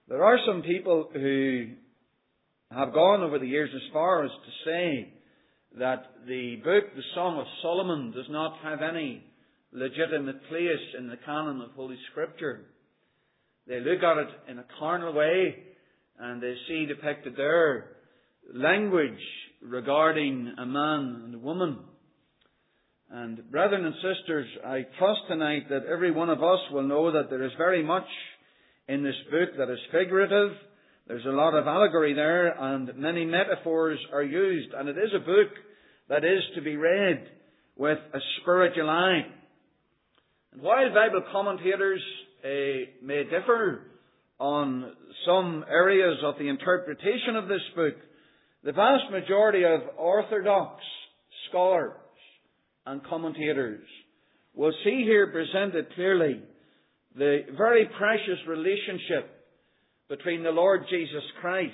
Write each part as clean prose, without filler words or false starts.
There are some people who have gone over the years as far as to say that the book, the Song of Solomon, does not have any legitimate place in the canon of Holy Scripture. They look at it in a carnal way, and they see depicted there language regarding a man and a woman. And brethren and sisters, I trust tonight that every one of us will know that there is very much in this book that is figurative. There's a lot of allegory there, and many metaphors are used. And it is a book that is to be read with a spiritual eye. And while Bible commentators may differ on some areas of the interpretation of this book, the vast majority of orthodox scholars and commentators will see here presented clearly the very precious relationship between the Lord Jesus Christ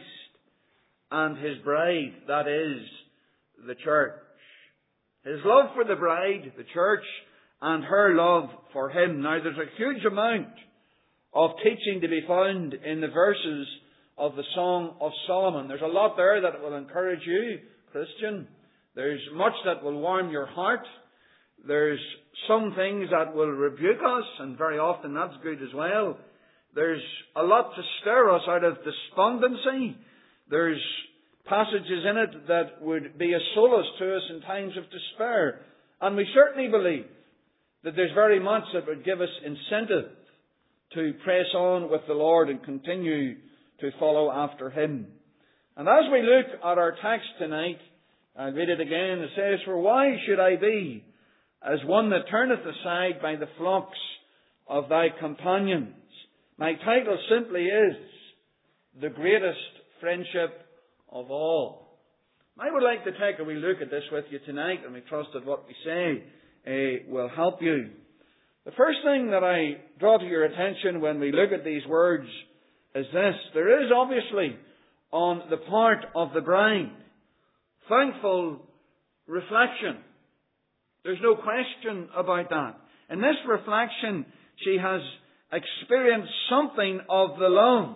and His bride, that is, the church. His love for the bride, the church, and her love for Him. Now, there's a huge amount of teaching to be found in the verses of the Song of Solomon. There's a lot there that will encourage you, Christian. There's much that will warm your heart. There's some things that will rebuke us, and very often that's good as well. There's a lot to stir us out of despondency. There's passages in it that would be a solace to us in times of despair. And we certainly believe that there's very much that would give us incentive to press on with the Lord and continue to follow after Him. And as we look at our text tonight, I'll read it again. It says, "For why should I be as one that turneth aside by the flocks of thy companions?" My title simply is, "The Greatest Friendship of All." I would like to take a wee look at this with you tonight, and we trust that what we say will help you. The first thing that I draw to your attention when we look at these words is this. There is obviously, on the part of the bride, thankful reflection. There's no question about that. In this reflection, she has experienced something of the love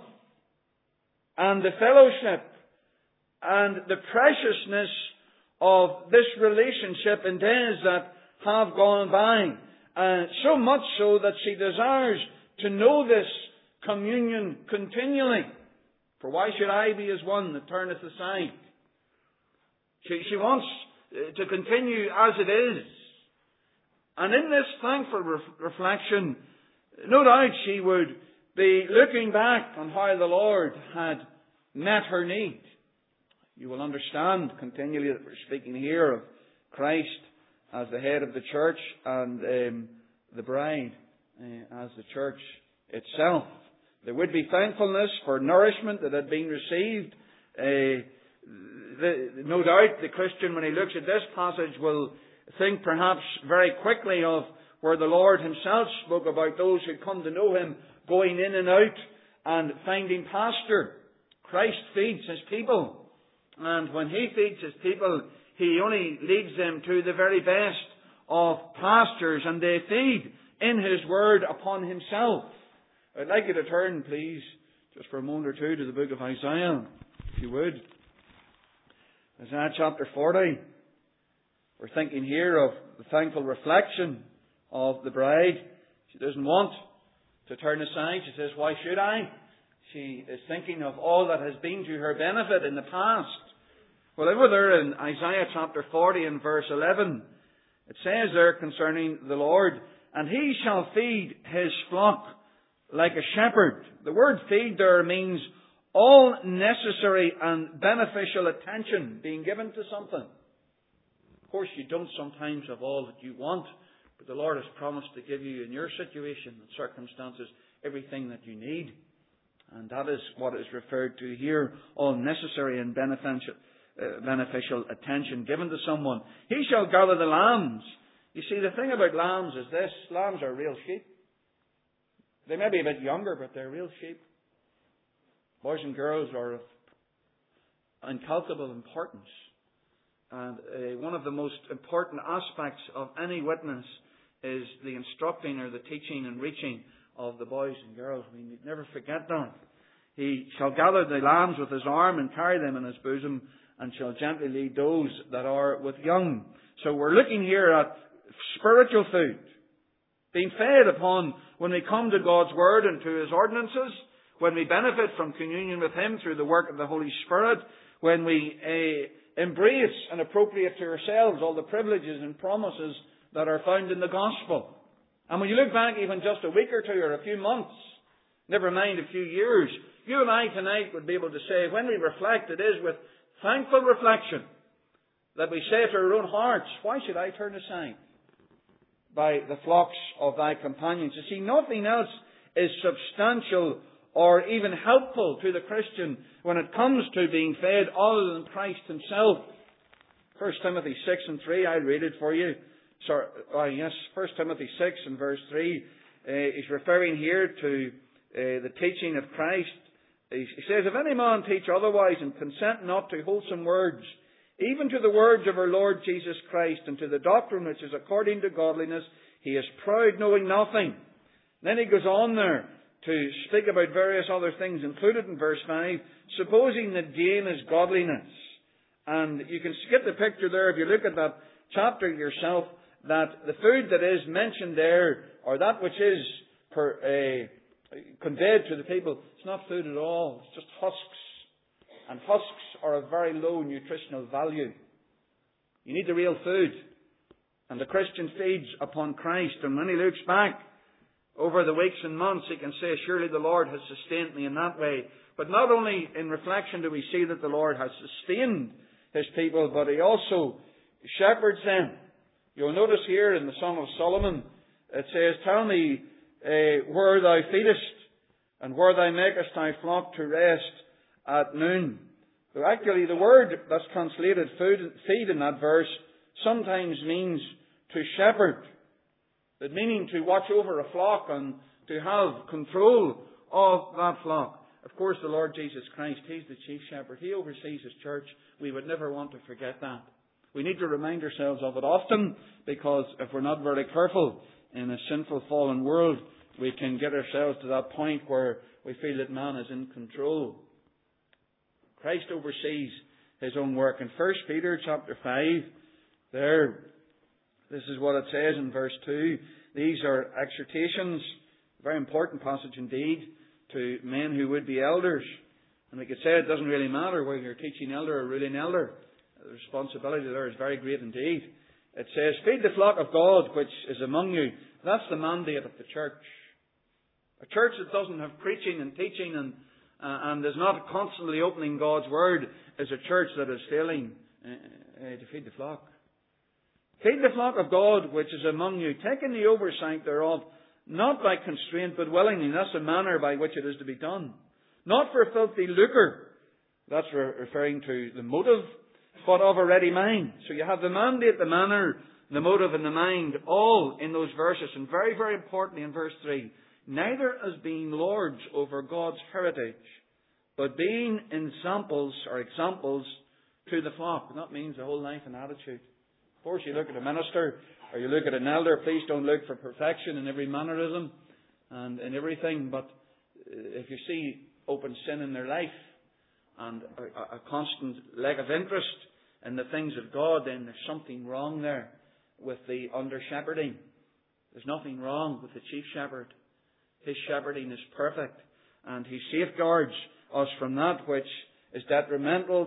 and the fellowship and the preciousness of this relationship in days that have gone by. So much so that she desires to know this communion continually. For why should I be as one that turneth aside? She wants to continue as it is. And in this thankful reflection, no doubt she would be looking back on how the Lord had met her need. You will understand continually that we're speaking here of Christ as the head of the church and the bride as the church itself. There would be thankfulness for nourishment that had been received. No doubt the Christian, when he looks at this passage, will think perhaps very quickly of where the Lord Himself spoke about those who come to know Him going in and out and finding pasture. Christ feeds His people. And when He feeds His people, He only leads them to the very best of pastures, and they feed in His Word upon Himself. I'd like you to turn, please, just for a moment or two, to the book of Isaiah, if you would. Isaiah chapter 40. We're thinking here of the thankful reflection of the bride. She doesn't want to turn aside. She says, "Why should I?" She is thinking of all that has been to her benefit in the past. Well, over there in Isaiah chapter 40 and verse 11, it says there concerning the Lord, "And He shall feed His flock like a shepherd." The word feed there means all necessary and beneficial attention being given to something. Of course, you don't sometimes have all that you want, but the Lord has promised to give you in your situation and circumstances everything that you need. And that is what is referred to here, all necessary and beneficial attention given to someone. "He shall gather the lambs." You see, the thing about lambs is this. Lambs are real sheep. They may be a bit younger, but they're real sheep. Boys and girls are of incalculable importance. And one of the most important aspects of any witness is the instructing or the teaching and reaching of the boys and girls. We need never forget that. He shall gather the lambs with his arm and carry them in his bosom, and shall gently lead those that are with young. So we're looking here at spiritual food, being fed upon when we come to God's Word and to His ordinances, when we benefit from communion with Him through the work of the Holy Spirit, when we embrace and appropriate to ourselves all the privileges and promises that are found in the Gospel. And when you look back even just a week or two or a few months, never mind a few years, you and I tonight would be able to say, when we reflect, it is with thankful reflection that we say to our own hearts, why should I turn aside by the flocks of thy companions? You see, nothing else is substantial or even helpful to the Christian when it comes to being fed other than Christ Himself. 1 Timothy 6 and 3, I'll read it for you. 1 Timothy 6 and verse 3 is referring here to the teaching of Christ. He says, if any man teach otherwise and consent not to wholesome words, even to the words of our Lord Jesus Christ and to the doctrine which is according to godliness, he is proud, knowing nothing. Then he goes on there to speak about various other things included in verse 5, supposing that gain is godliness. And you can get the picture there if you look at that chapter yourself, that the food that is mentioned there, or that which is conveyed to the people, it's not food at all. It's just husks. And husks are of very low nutritional value. You need the real food. And the Christian feeds upon Christ. And when he looks back over the weeks and months, he can say, surely the Lord has sustained me in that way. But not only in reflection do we see that the Lord has sustained His people, but He also shepherds them. You'll notice here in the Song of Solomon, it says, tell me where thou feedest, and where thou makest thy flock to rest at noon. So actually the word that's translated feed in that verse sometimes means to shepherd. The meaning to watch over a flock and to have control of that flock. Of course, the Lord Jesus Christ, He's the chief shepherd. He oversees His church. We would never want to forget that. We need to remind ourselves of it often, because if we're not very careful in a sinful, fallen world, we can get ourselves to that point where we feel that man is in control. Christ oversees His own work. In 1 Peter chapter 5, this is what it says in verse 2. These are exhortations, a very important passage indeed, to men who would be elders. And we could say it doesn't really matter whether you're a teaching elder or a ruling elder. The responsibility there is very great indeed. It says, feed the flock of God which is among you. That's the mandate of the church. A church that doesn't have preaching and teaching and is not constantly opening God's Word is a church that is failing to feed the flock. Feed the flock of God which is among you, taking the oversight thereof, not by constraint but willingly. That's the manner by which it is to be done. Not for filthy lucre. That's referring to the motive, but of a ready mind. So you have the mandate, the manner, the motive and the mind, all in those verses. And very, very importantly in verse 3, neither as being lords over God's heritage, but being examples to the flock. And that means the whole life and attitude. Of course, you look at a minister or you look at an elder, please don't look for perfection in every mannerism and in everything. But if you see open sin in their life and a constant lack of interest in the things of God, then there's something wrong there with the under-shepherding. There's nothing wrong with the chief shepherd. His shepherding is perfect, and He safeguards us from that which is detrimental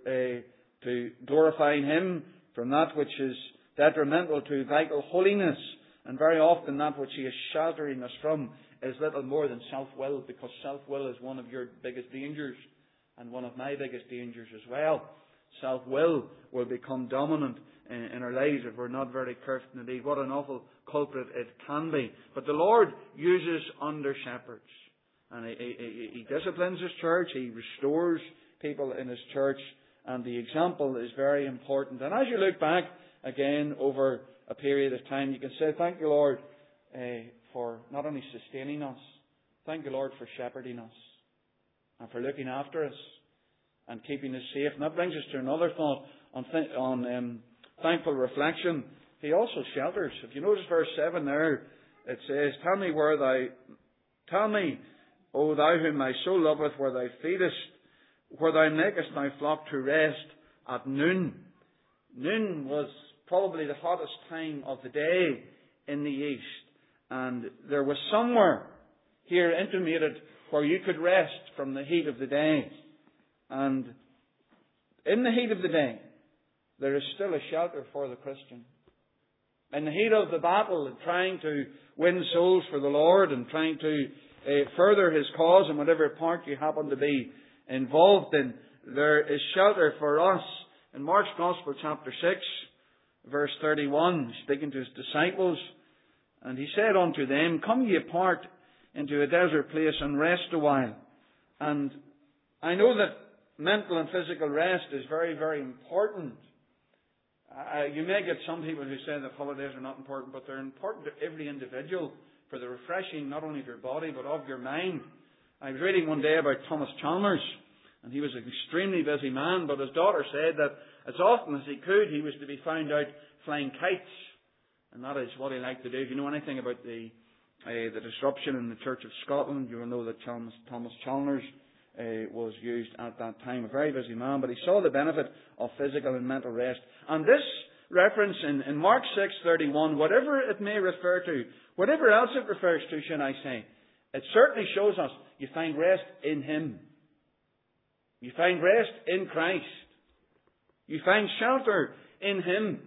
to glorifying Him, from that which is detrimental to vital holiness, and very often that which He is sheltering us from is little more than self-will, because self-will is one of your biggest dangers, and one of my biggest dangers as well. Self-will will become dominant in our lives if we're not very careful indeed. What an awful culprit it can be. But the Lord uses under-shepherds. And He disciplines His church. He restores people in His church. And the example is very important. And as you look back again over a period of time, you can say, thank you, Lord, for not only sustaining us, thank you, Lord, for shepherding us and for looking after us and keeping us safe. And that brings us to another thought on thankful reflection. He also shelters. If you notice verse 7 there, it says, tell me O thou whom my soul loveth, where thou feedest, where thou makest thy flock to rest at noon. Noon was probably the hottest time of the day in the east. And there was somewhere here intimated where you could rest from the heat of the day. And in the heat of the day, there is still a shelter for the Christian. In the heat of the battle, and trying to win souls for the Lord and trying to further His cause in whatever part you happen to be involved in, there is shelter for us. In Mark's Gospel, chapter 6, verse 31, speaking to His disciples, and He said unto them, Come ye apart into a desert place and rest a while. And I know that mental and physical rest is very, very important. You may get some people who say that holidays are not important, but they're important to every individual for the refreshing not only of your body but of your mind. I was reading one day about Thomas Chalmers, and he was an extremely busy man, but his daughter said that as often as he could, he was to be found out flying kites. And that is what he liked to do. If you know anything about the disruption in the Church of Scotland, you will know that Thomas Chalmers was used at that time. A very busy man, but he saw the benefit of physical and mental rest. And this reference in Mark 6:31, whatever it may refer to, whatever else it refers to, should I say, it certainly shows us you find rest in Him. You find rest in Christ. You find shelter in Him.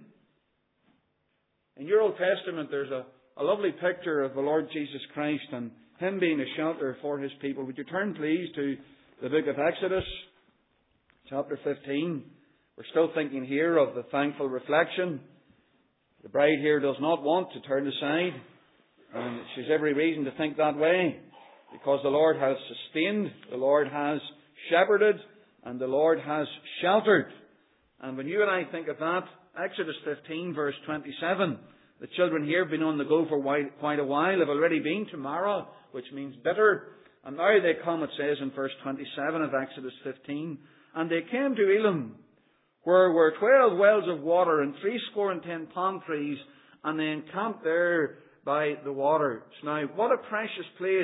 In your Old Testament, there's a lovely picture of the Lord Jesus Christ and Him being a shelter for His people. Would you turn, please, to the book of Exodus, chapter 15. We're still thinking here of the thankful reflection. The bride here does not want to turn aside, and she has every reason to think that way, because the Lord has sustained, the Lord has shepherded, and the Lord has sheltered. And when you and I think of that, Exodus 15, verse 27, the children here have been on the go for quite a while, have already been to Marah, which means bitter. And now they come, it says in verse 27 of Exodus 15, and they came to Elim, where were 12 wells of water and 70 palm trees, and they encamped there by the waters. Now, what a precious place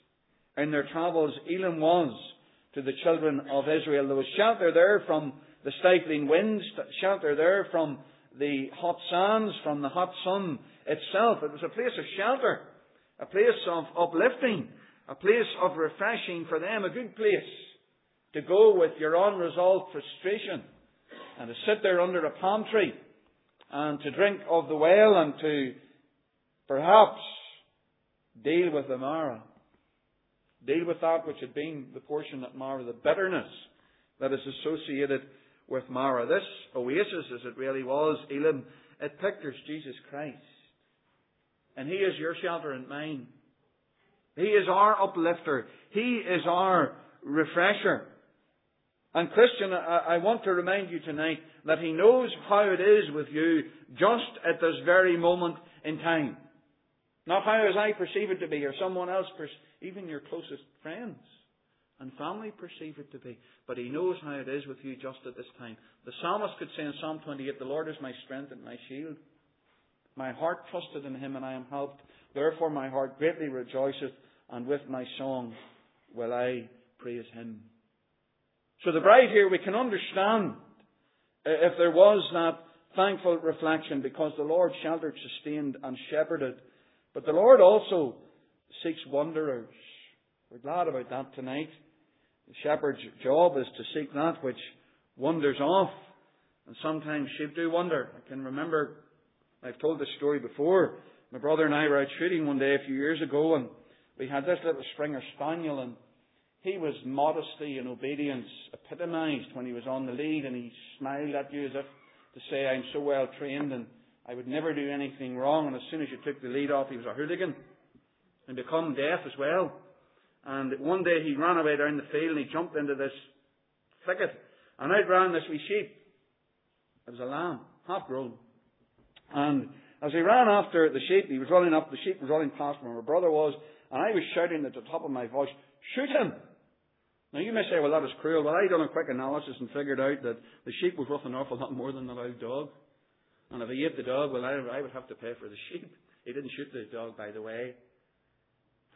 in their travels Elim was to the children of Israel. There was shelter there from the stifling winds, shelter there from the hot sands, from the hot sun itself. It was a place of shelter, a place of uplifting, a place of refreshing for them, a good place to go with your unresolved frustration and to sit there under a palm tree and to drink of the well and to perhaps deal with the Marah. Deal with that which had been the portion at Marah, the bitterness that is associated with Marah. This oasis, as it really was, Elim, it pictures Jesus Christ. And He is your shelter and mine. He is our uplifter. He is our refresher. And Christian, I want to remind you tonight that He knows how it is with you just at this very moment in time. Not how as I perceive it to be, or someone else, even your closest friends and family perceive it to be. But He knows how it is with you just at this time. The psalmist could say in Psalm 28, the Lord is my strength and my shield. My heart trusted in Him and I am helped. Therefore my heart greatly rejoiceth, and with my song will I praise Him. So the bride here, we can understand if there was that thankful reflection, because the Lord sheltered, sustained and shepherded. But the Lord also seeks wanderers. We're glad about that tonight. The shepherd's job is to seek that which wanders off. And sometimes sheep do wander. I can remember, I've told this story before. My brother and I were out shooting one day a few years ago, and we had this little Springer Spaniel, and he was modesty and obedience epitomized when he was on the lead, and he smiled at you as if to say, I'm so well trained and I would never do anything wrong. And as soon as you took the lead off, he was a hooligan and become deaf as well. And one day he ran away down the field and he jumped into this thicket, and out ran this wee sheep. It was a lamb, half grown. And as he ran after the sheep, he was running up, the sheep was running past where my brother was, and I was shouting at the top of my voice, shoot him! Now you may say, well, that was cruel. Well, I done a quick analysis and figured out that the sheep was worth an awful lot more than the live dog. And if he ate the dog, well, I would have to pay for the sheep. He didn't shoot the dog, by the way.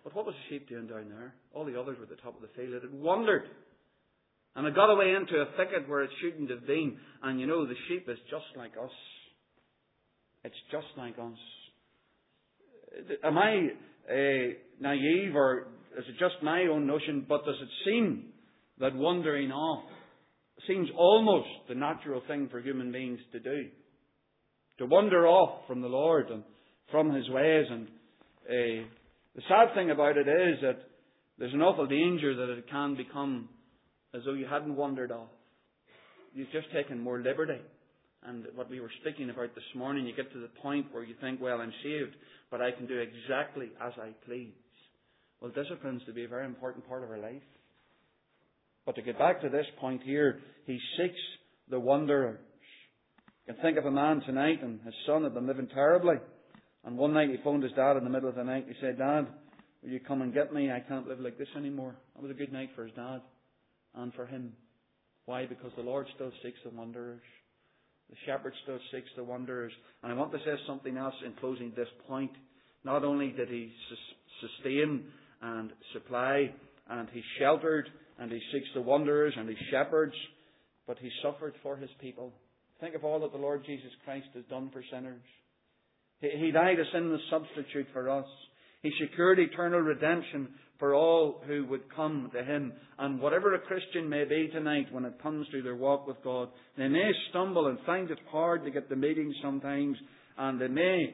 But what was the sheep doing down there? All the others were at the top of the field. It had wandered. And it got away into a thicket where it shouldn't have been. And you know, the sheep is just like us. It's just like us. Am I naive, or is it just my own notion? But does it seem that wandering off seems almost the natural thing for human beings to do? To wander off from the Lord and from His ways. And the sad thing about it is that there's an awful danger that it can become as though you hadn't wandered off. You've just taken more liberty. And what we were speaking about this morning, you get to the point where you think, well, I'm saved, but I can do exactly as I please. Well, discipline's to be a very important part of our life. But to get back to this point here, He seeks the wanderers. You can think of a man tonight, and his son had been living terribly. And one night he phoned his dad in the middle of the night. He said, "Dad, will you come and get me? I can't live like this anymore." That was a good night for his dad and for him. Why? Because the Lord still seeks the wanderers. The shepherd still seeks the wanderers. And I want to say something else in closing this point. Not only did He sustain and supply, and He sheltered, and He seeks the wanderers, and He shepherds, but He suffered for His people. Think of all that the Lord Jesus Christ has done for sinners. He died a sinless substitute for us. He secured eternal redemption for all who would come to Him. And whatever a Christian may be tonight when it comes to their walk with God, they may stumble and find it hard to get the meetings sometimes, and they may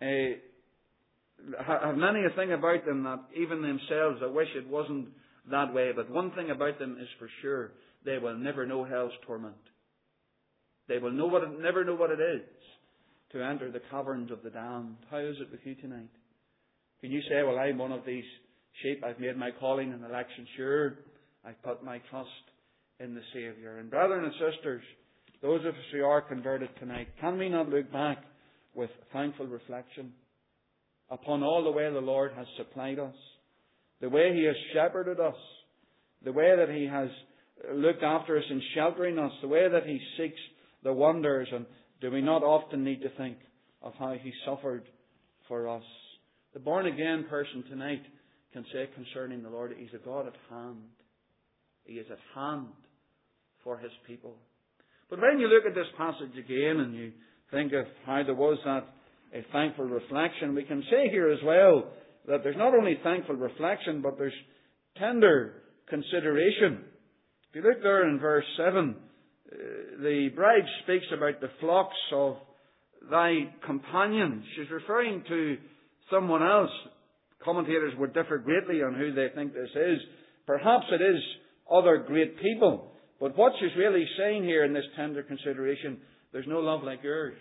have many a thing about them that even themselves, I wish it wasn't that way. But one thing about them is for sure, they will never know hell's torment. They will never know what it is to enter the caverns of the damned. How is it with you tonight? Can you say, well, I'm one of these sheep. I've made my calling and election sure. I've put my trust in the Saviour. And brethren and sisters, those of us who are converted tonight, can we not look back with thankful reflection upon all the way the Lord has supplied us, the way He has shepherded us, the way that He has looked after us in sheltering us, the way that He seeks the wanderers? And do we not often need to think of how He suffered for us? The born-again person tonight can say concerning the Lord, He's a God at hand. He is at hand for His people. But when you look at this passage again and you think of how there was that a thankful reflection, we can say here as well that there's not only thankful reflection, but there's tender consideration. If you look there in verse 7, the bride speaks about the flocks of thy companions. She's referring to someone else. Commentators would differ greatly on who they think this is. Perhaps it is other great people. But what she's really saying here in this tender consideration, there's no love like yours.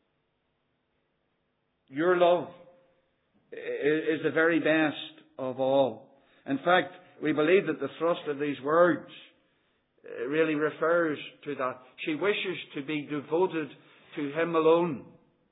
Your love is the very best of all. In fact, we believe that the thrust of these words really refers to that. She wishes to be devoted to Him alone.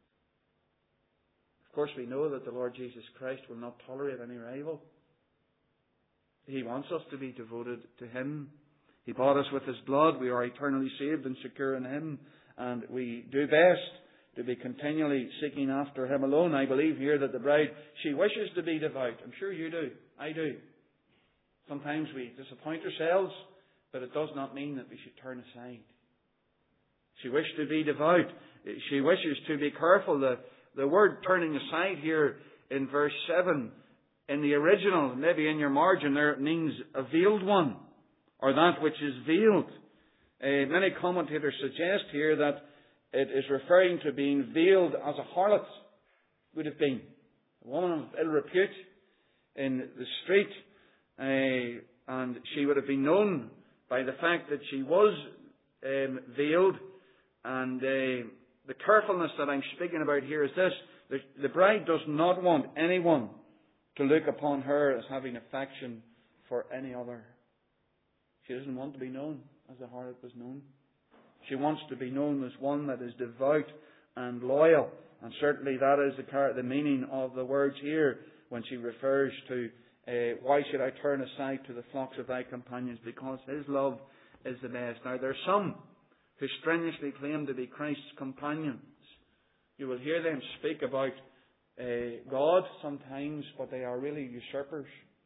Of course, we know that the Lord Jesus Christ will not tolerate any rival. He wants us to be devoted to Him. He bought us with His blood. We are eternally saved and secure in Him. And we do best to be continually seeking after Him alone. I believe here that the bride, she wishes to be devout. I'm sure you do. I do. Sometimes we disappoint ourselves, but it does not mean that we should turn aside. She wished to be devout. She wishes to be careful. The word turning aside here in verse 7, in the original, maybe in your margin there, it means a veiled one, or that which is veiled. Many commentators suggest here that it is referring to being veiled as a harlot would have been. A woman of ill repute in the street, and she would have been known by the fact that she was veiled. And the carefulness that I'm speaking about here is this: the bride does not want anyone to look upon her as having affection for any other. She doesn't want to be known as the harlot was known. She wants to be known as one that is devout and loyal. And certainly that is the meaning of the words here when she refers to why should I turn aside to the flocks of thy companions? Because His love is the best. Now there are some who strenuously claim to be Christ's companions. You will hear them speak about God sometimes, but they are really usurpers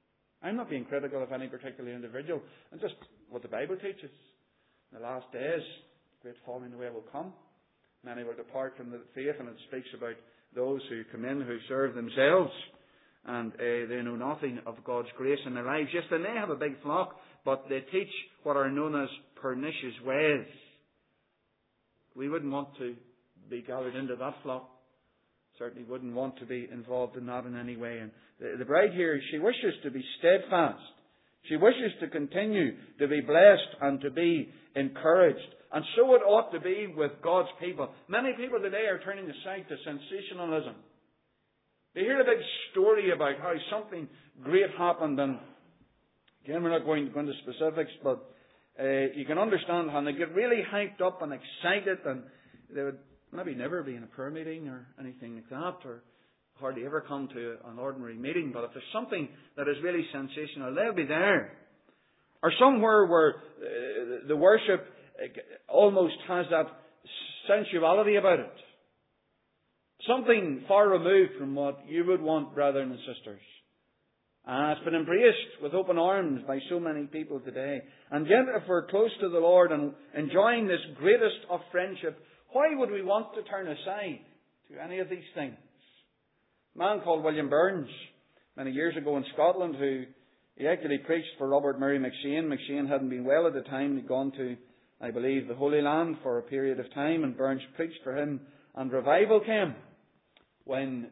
I'm not being critical of any particular individual, and just what the Bible teaches. In the last days, great falling away will come. Many will depart from the faith, and it speaks about those who come in who serve themselves, and they know nothing of God's grace in their lives. Yes, they may have a big flock, but they teach what are known as pernicious ways. We wouldn't want to be gathered into that flock. Certainly wouldn't want to be involved in that in any way. And the bride here, she wishes to be steadfast. She wishes to continue to be blessed and to be encouraged. And so it ought to be with God's people. Many people today are turning aside to sensationalism. They hear a big story about how something great happened, and again, we're not going to go into specifics, but you can understand how they get really hyped up and excited, and they would maybe never be in a prayer meeting or anything like that, or hardly ever come to an ordinary meeting. But if there's something that is really sensational, they'll be there. Or somewhere where the worship almost has that sensuality about it. Something far removed from what you would want, brethren and sisters. And it's been embraced with open arms by so many people today. And yet, if we're close to the Lord and enjoying this greatest of friendship, why would we want to turn aside to any of these things? A man called William Burns, many years ago in Scotland, he actually preached for Robert Murray McCheyne. McCheyne hadn't been well at the time. He'd gone to, I believe, the Holy Land for a period of time, and Burns preached for him. And revival came when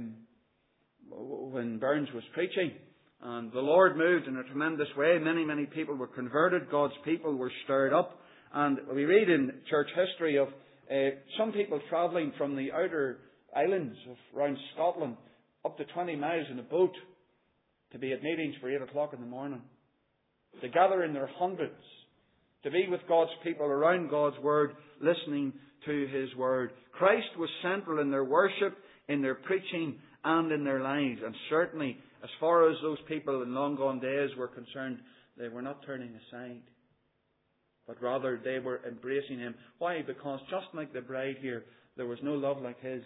Burns was preaching. And the Lord moved in a tremendous way. Many, many people were converted. God's people were stirred up. And we read in church history of some people travelling from the outer islands of around Scotland up to 20 miles in a boat to be at meetings for 8 o'clock in the morning. To gather in their hundreds. To be with God's people around God's Word, listening to His Word. Christ was central in their worship, in their preaching, and in their lives. And certainly, as far as those people in long gone days were concerned, they were not turning aside. But rather, they were embracing Him. Why? Because just like the bride here, there was no love like His.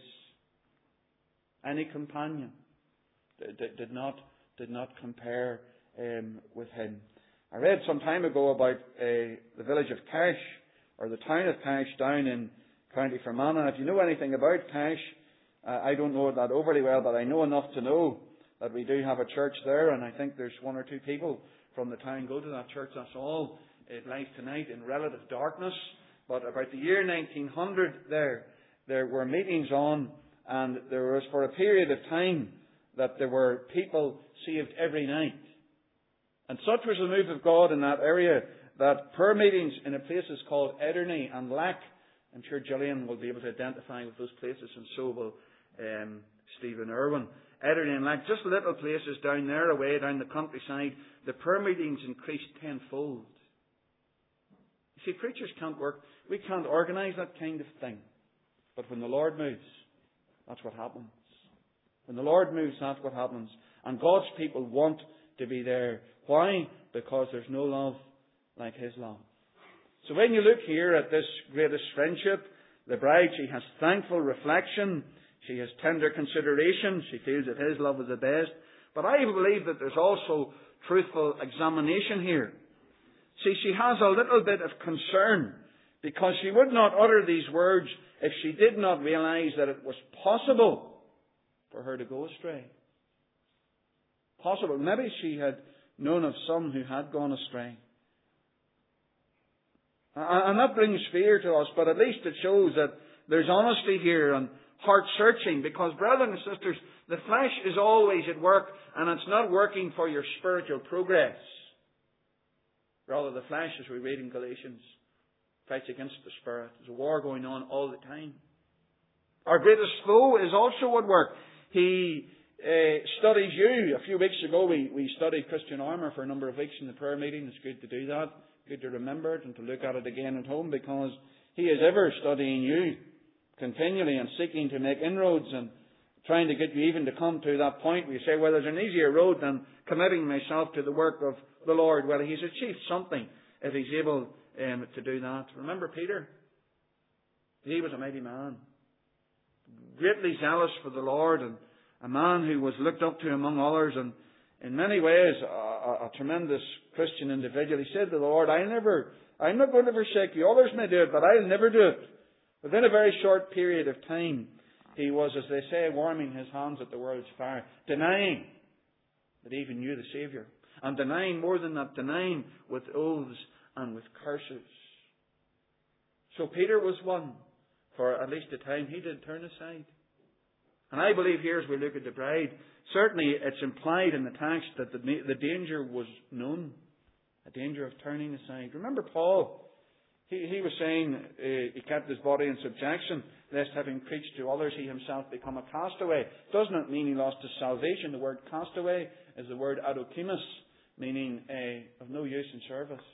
Any companion did not compare with Him. I read some time ago about the village of Cash, or the town of Cash, down in County Fermanagh. If you know anything about Cash, I don't know that overly well, but I know enough to know that we do have a church there, and I think there's 1 or 2 people from the town go to that church. That's all. It lies tonight in relative darkness. But about the year 1900 there were meetings on, and there was for a period of time that there were people saved every night. And such was the move of God in that area that prayer meetings in a places called Ederney and Lack, I'm sure Gillian will be able to identify with those places, and so will Stephen Irwin. Ederney and Lack, just little places down there away, down the countryside, the prayer meetings increased tenfold. You see, preachers can't work. We can't organise that kind of thing. But when the Lord moves, that's what happens. When the Lord moves, that's what happens. And God's people want to be there. Why? Because there's no love like His love. So when you look here at this greatest friendship, the bride, she has thankful reflection. She has tender consideration. She feels that His love is the best. But I believe that there's also truthful examination here. See, she has a little bit of concern, because she would not utter these words if she did not realize that it was possible for her to go astray. Possible. Maybe she had known of some who had gone astray. And that brings fear to us, but at least it shows that there's honesty here and heart searching, because, brethren and sisters, the flesh is always at work, and it's not working for your spiritual progress. Rather, the flesh, as we read in Galatians, fights against the Spirit. There's a war going on all the time. Our greatest foe is also at work. He studies you. A few weeks ago, we studied Christian armour for a number of weeks in the prayer meeting. It's good to do that. Good to remember it and to look at it again at home, because He is ever studying you continually and seeking to make inroads and trying to get you even to come to that point where you say, well, there's an easier road than committing myself to the work of the Lord. Well, He's achieved something if He's able to do that. Remember Peter? He was a mighty man, greatly zealous for the Lord, and a man who was looked up to among others, and in many ways a tremendous Christian individual. He said to the Lord, I'm not going to forsake you. Others may do it, but I'll never do it. Within a very short period of time, he was, as they say, warming his hands at the world's fire, denying that he even knew the Saviour. And denying, more than that, denying with oaths and with curses. So Peter was one. For at least a time he did turn aside. And I believe here as we look at the bride, certainly it's implied in the text that the danger was known. A danger of turning aside. Remember Paul? He was saying he kept his body in subjection, lest having preached to others he himself become a castaway. Does not mean he lost his salvation. The word castaway is the word adokimus, meaning of no use in service.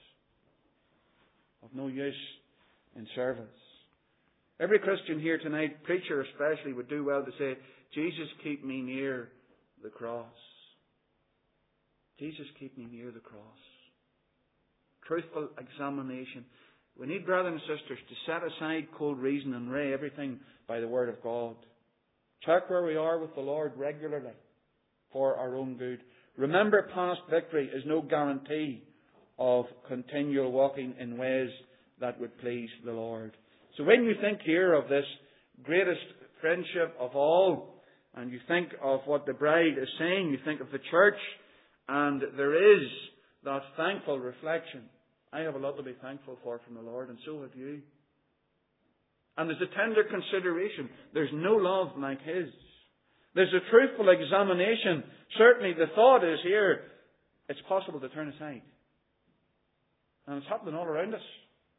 Of no use in service. Every Christian here tonight, preacher especially, would do well to say, Jesus, keep me near the cross. Jesus, keep me near the cross. Truthful examination. We need, brothers and sisters, to set aside cold reason and weigh everything by the Word of God. Check where we are with the Lord regularly for our own good. Remember, past victory is no guarantee of continual walking in ways that would please the Lord. So when you think here of this greatest friendship of all, and you think of what the bride is saying, you think of the church, and there is that thankful reflection. I have a lot to be thankful for from the Lord, and so have you. And there's a tender consideration. There's no love like His. There's a truthful examination. Certainly the thought is here, it's possible to turn aside. And it's happening all around us.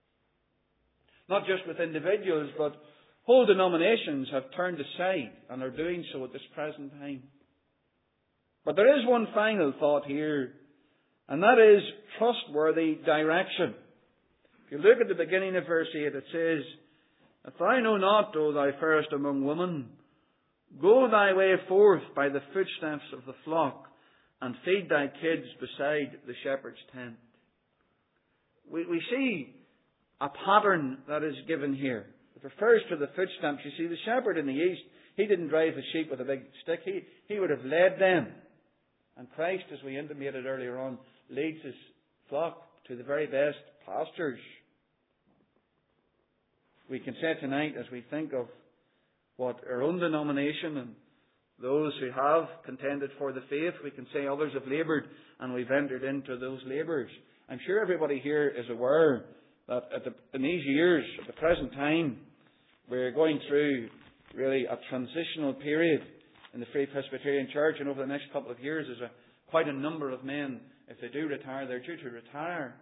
Not just with individuals, but whole denominations have turned aside and are doing so at this present time. But there is one final thought here, and that is trustworthy direction. If you look at the beginning of verse 8, it says, If I know not, O thou fairest among women, go thy way forth by the footsteps of the flock, and feed thy kids beside the shepherd's tent. We see a pattern that is given here. It refers to the footsteps. You see, the shepherd in the east, he didn't drive his sheep with a big stick. He would have led them. And Christ, as we intimated earlier on, leads his flock to the very best pastures. We can say tonight, as we think of what our own denomination and those who have contended for the faith, we can say others have laboured and we've entered into those labours. I'm sure everybody here is aware that in these years, at the present time, we're going through really a transitional period in the Free Presbyterian Church, and over the next couple of years there's quite a number of men, if they do retire, they're due to retire.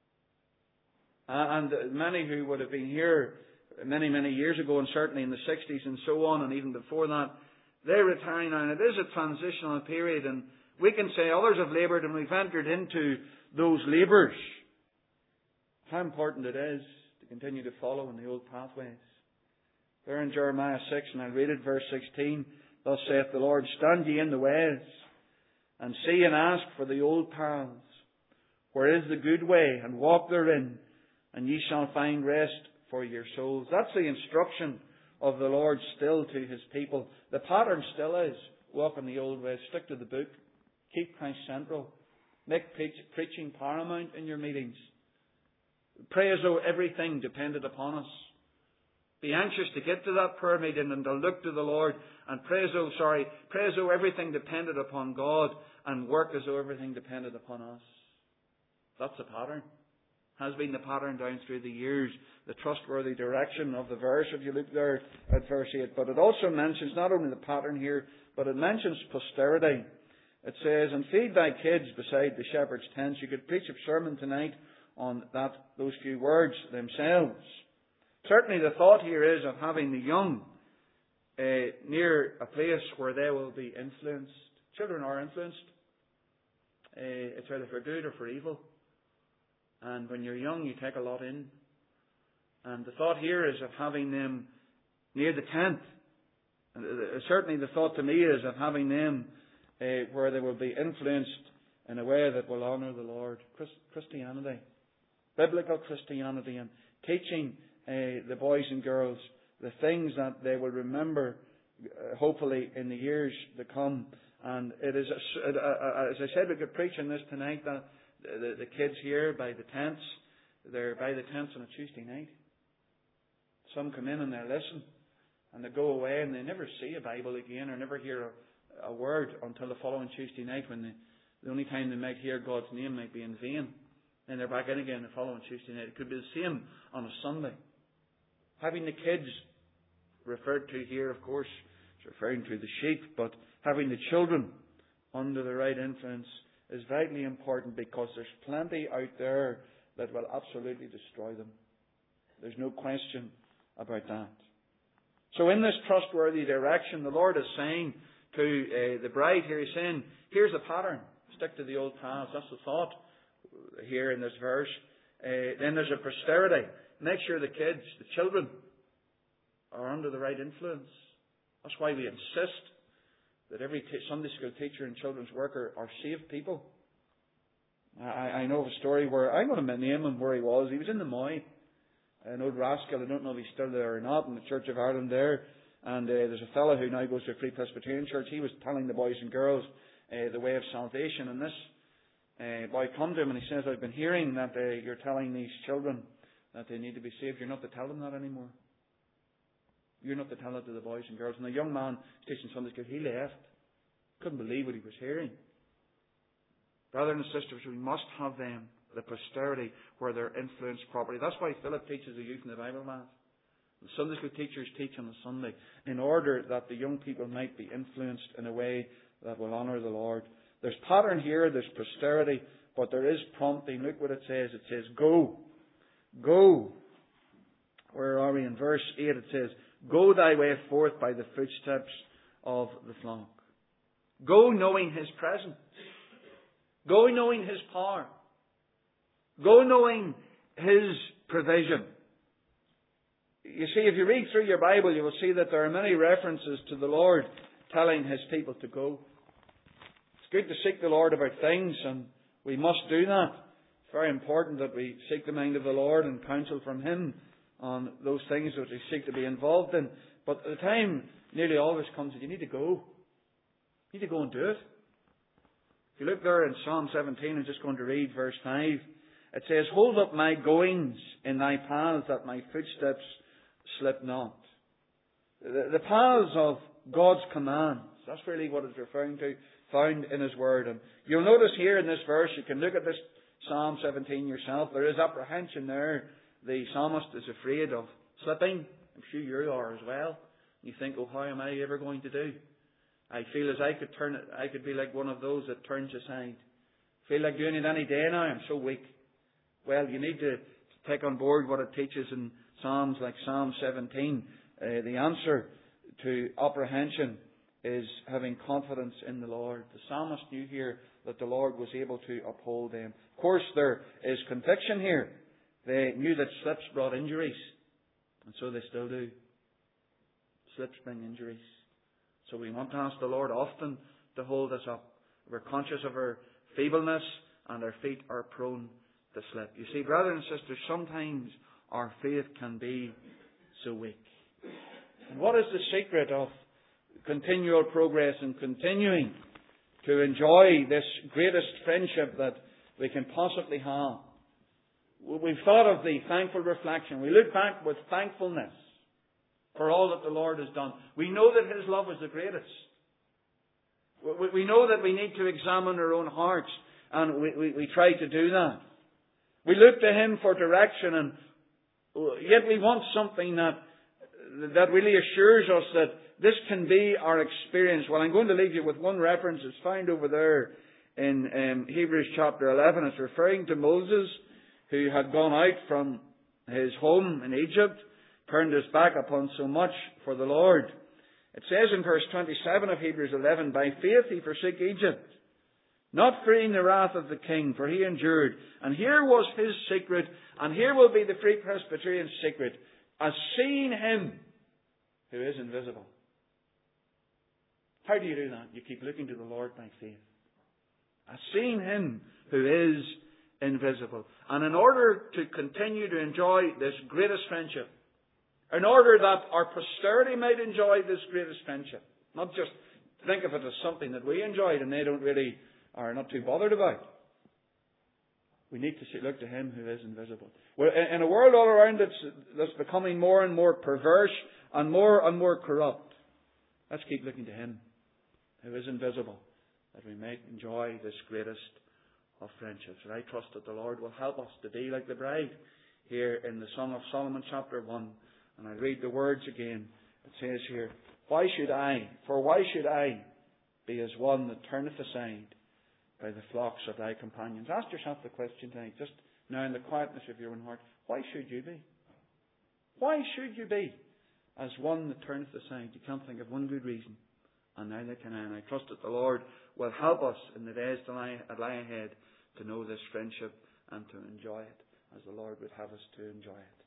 And many who would have been here many, many years ago, and certainly in the 60s and so on, and even before that, they're retiring now, and it is a transitional period, and we can say others have laboured and we've entered into those labours. How important it is to continue to follow in the old pathways. There in Jeremiah 6, and I'll read it, verse 16, Thus saith the Lord, Stand ye in the ways, and see and ask for the old paths, where is the good way, and walk therein, and ye shall find rest for your souls. That's the instruction of the Lord still to His people. The pattern still is, walk in the old ways, stick to the book, keep Christ central, make preaching paramount in your meetings. Pray as though everything depended upon us. Be anxious to get to that prayer meeting and to look to the Lord and pray as though everything depended upon God, and work as though everything depended upon us. That's the pattern. Has been the pattern down through the years. The trustworthy direction of the verse, if you look there at verse 8. But it also mentions not only the pattern here, but it mentions posterity. It says, And feed thy kids beside the shepherd's tents. You could preach a sermon tonight on those few words themselves. Certainly the thought here is of having the young near a place where they will be influenced. Children are influenced. It's either for good or for evil. And when you're young, you take a lot in. And the thought here is of having them near the tent. And certainly the thought to me is of having them where they will be influenced in a way that will honour the Lord. Christianity. Biblical Christianity, and teaching the boys and girls the things that they will remember, hopefully, in the years to come, And it is, as I said, we could preach on this tonight, that the kids here by the tents, they're by the tents on a Tuesday night. Some come in and they listen, and they go away and they never see a Bible again or never hear a word until the following Tuesday night, when the only time they might hear God's name might be in vain. Then they're back in again the following Tuesday night. It could be the same on a Sunday. Having the kids referred to here, of course, is referring to the sheep, but having the children under the right influence is vitally important, because there's plenty out there that will absolutely destroy them. There's no question about that. So in this trustworthy direction, the Lord is saying to the bride here, He's saying, here's a pattern. Stick to the old paths. That's the thought here in this verse. Then there's a posterity. Make sure the kids, the children, are under the right influence. That's why we insist that every Sunday school teacher and children's worker are saved people. I know of a story where, I'm going to name him where he was. He was in the Moy, an old rascal. I don't know if he's still there or not, in the Church of Ireland there. And there's a fellow who now goes to a Free Presbyterian church. He was telling the boys and girls the way of salvation. And this boy come to him and he says, I've been hearing that you're telling these children that they need to be saved. You're not to tell them that anymore. You're not to tell that to the boys and girls. And the young man teaching Sunday school, he left. Couldn't believe what he was hearing. Brothers and sisters, we must have them, the posterity, where they're influenced properly. That's why Philip teaches the youth in the Bible class. The Sunday school teachers teach on a Sunday, in order that the young people might be influenced in a way that will honour the Lord. There's pattern here, there's posterity, but there is prompting. Look what it says. It says, go. Go. Where are we? In verse 8 it says, go thy way forth by the footsteps of the flock. Go knowing His presence. Go knowing His power. Go knowing His provision. You see, if you read through your Bible, you will see that there are many references to the Lord telling His people to go. It's good to seek the Lord about things, and we must do that. It's very important that we seek the mind of the Lord and counsel from Him on those things that we seek to be involved in. But the time nearly always comes that you need to go. You need to go and do it. If you look there in Psalm 17, I'm just going to read verse 5. It says, hold up my goings in thy paths, that my footsteps slip not. The paths of God's commands. That's really what it's referring to, found in His Word. And you'll notice here in this verse, you can look at this Psalm 17 yourself. There is apprehension there. The psalmist is afraid of slipping. I'm sure you are as well. You think, oh, how am I ever going to do? I feel as I could be like one of those that turns aside. Feel like doing it any day now. I'm so weak. Well, you need to take on board what it teaches in Psalms like Psalm 17. The answer to apprehension is having confidence in the Lord. The psalmist knew here that the Lord was able to uphold them. Of course, there is conviction here. They knew that slips brought injuries. And so they still do. Slips bring injuries. So we want to ask the Lord often to hold us up. We're conscious of our feebleness and our feet are prone to slip. You see, brothers and sisters, sometimes our faith can be so weak. And what is the secret of continual progress and continuing to enjoy this greatest friendship that we can possibly have? We've thought of the thankful reflection. We look back with thankfulness for all that the Lord has done. We know that His love is the greatest. We know that we need to examine our own hearts, and we try to do that. We look to Him for direction, and yet we want something that really assures us that this can be our experience. Well, I'm going to leave you with one reference. It's found over there in Hebrews chapter 11. It's referring to Moses, who had gone out from his home in Egypt, turned his back upon so much for the Lord. It says in verse 27 of Hebrews 11, by faith he forsook Egypt, not fearing the wrath of the king, for he endured. And here was his secret, and here will be the Free Presbyterian secret, as seeing Him who is invisible. How do you do that? You keep looking to the Lord by faith. As seeing Him who is invisible. And in order to continue to enjoy this greatest friendship, in order that our posterity might enjoy this greatest friendship, not just think of it as something that we enjoyed and they don't really, are not too bothered about. We need to look to Him who is invisible. We're in a world all around that's becoming more and more perverse and more corrupt. Let's keep looking to Him who is invisible, that we may enjoy this greatest of friendships. And I trust that the Lord will help us to be like the bride here in the Song of Solomon chapter 1. And I read the words again. It says here, why should I be as one that turneth aside by the flocks of thy companions? Ask yourself the question tonight, just now in the quietness of your own heart. Why should you be? Why should you be as one that turneth aside? You can't think of one good reason, and neither can I. And I trust that the Lord will help us in the days that lie ahead to know this friendship and to enjoy it as the Lord would have us to enjoy it.